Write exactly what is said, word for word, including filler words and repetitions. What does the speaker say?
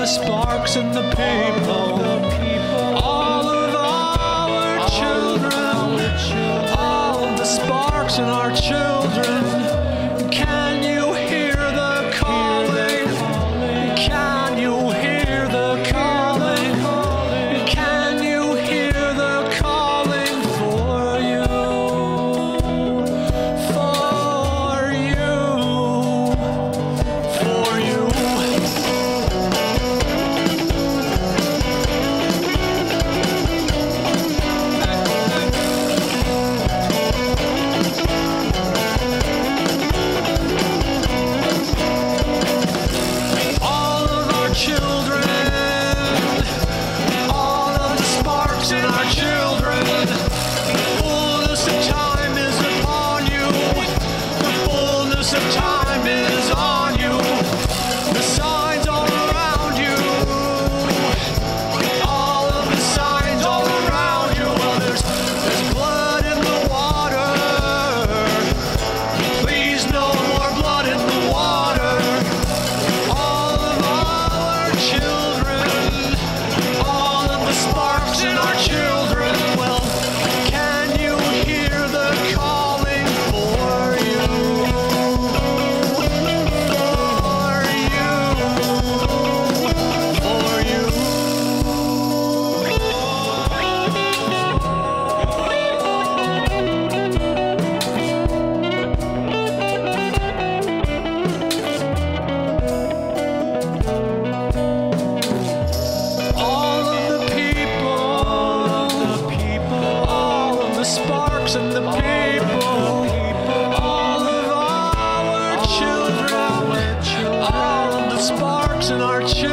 the sparks and the people, all of our children, all of the sparks in our children. Can you hear the calling? Can you hear the calling? Can you hear the calling for you? For you. For you. Children, all of the sparks in our children. The fullness of time is upon you. The fullness of time is on you. The signs all around you. All of the signs all around you. Well, there's, there's blood in the water. Please, no more blood in the water. Children, all of the sparks in our children. Well, can you hear the calling for you? For you. For you. Sparks and the people, all of our children, all of the sparks in our children.